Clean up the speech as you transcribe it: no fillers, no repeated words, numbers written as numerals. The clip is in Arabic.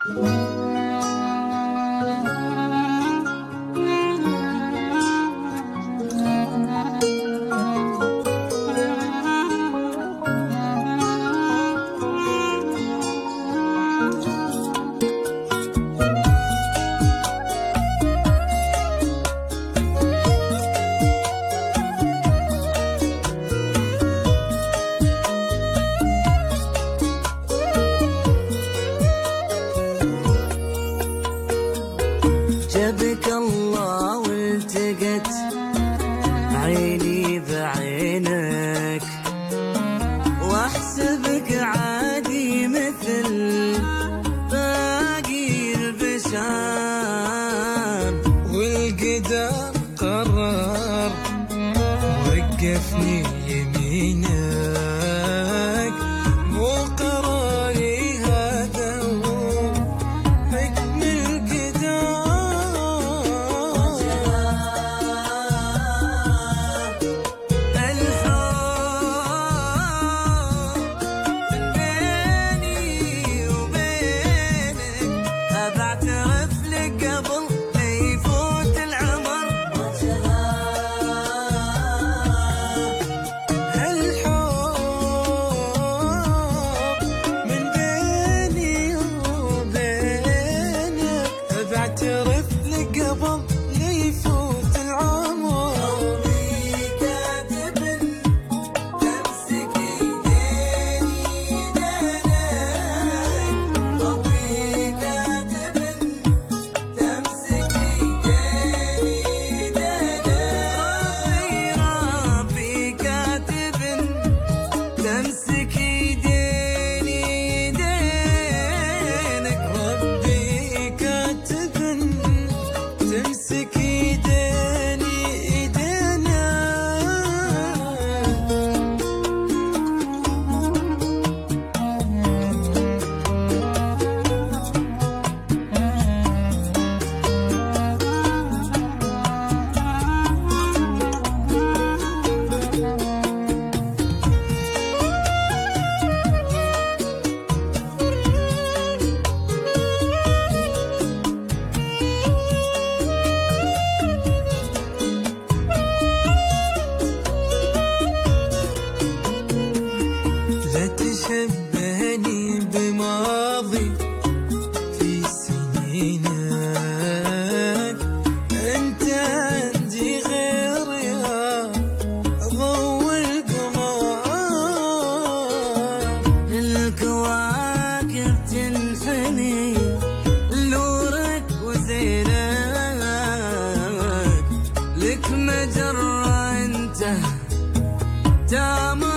جابك الله والتقت عيني بعينك، واحسبك عادي مثل باقي البشر، والقدر قرر وقفني يمينك، مو قراري هذا حكم القدر. بعترف لك قبل لا يفوت العمر، ربي كاتب تمسك ايديني ايدينك، ربي كاتب تمسك ايديني ايدينك، ربي كاتب تمسك ايديني ايدينك، ربي تمسك ايديني ايدينا. لا تشبهني بماضي في سنينك، انت عندي غير يا ضوء القمر، الكواكب تنحني نورك وزينك، لك مجرة انت تامر